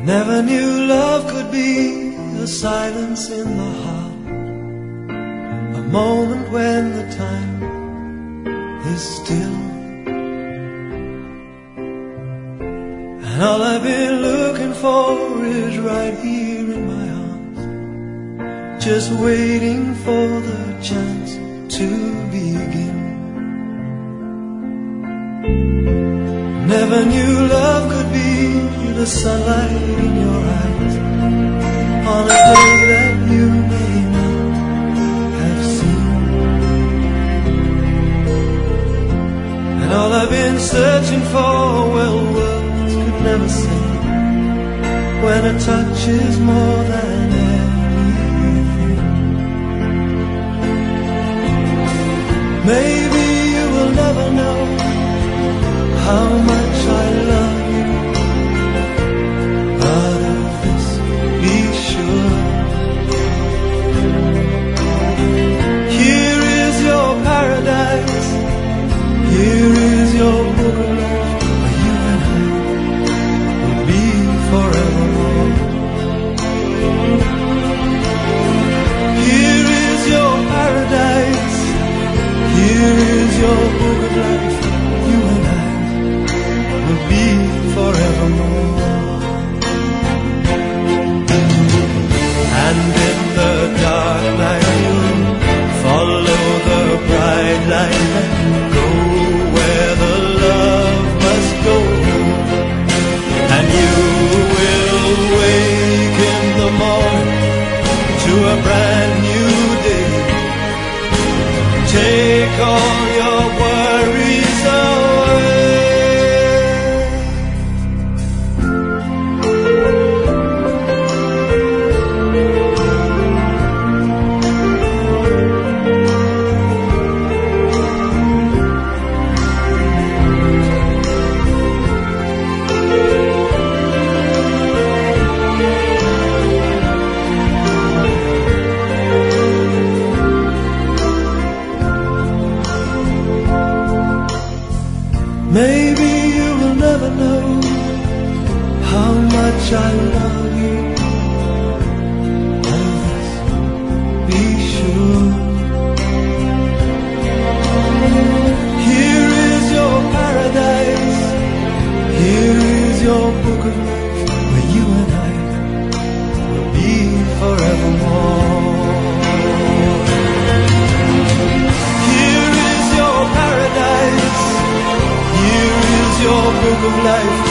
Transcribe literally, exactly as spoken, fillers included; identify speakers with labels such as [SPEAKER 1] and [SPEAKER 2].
[SPEAKER 1] Never knew love could be a silence in the heart, a moment when the time is still. And all I've been looking for is right here in my arms, just waiting for the chance to begin. Never knew love could be the sunlight in your eyes on a day that you may not have seen. And all I've been searching for, well, words could never say, when a touch is more than anything. Maybe you will never know how much I love you, but of this be sure. Here is your paradise, here is your book of life, where you and I will be forevermore. Here is your paradise, here is your book of life, you and I will be forevermore. And in the dark night you'll follow the bright light and go where the love must go. And you will wake in the morning to a brand new day. Take all your worries away. Maybe you will never know how much I love you, of this be sure. Here is your paradise, here is your book of life, where you and I will be forevermore. Here is your paradise, here is your book of life,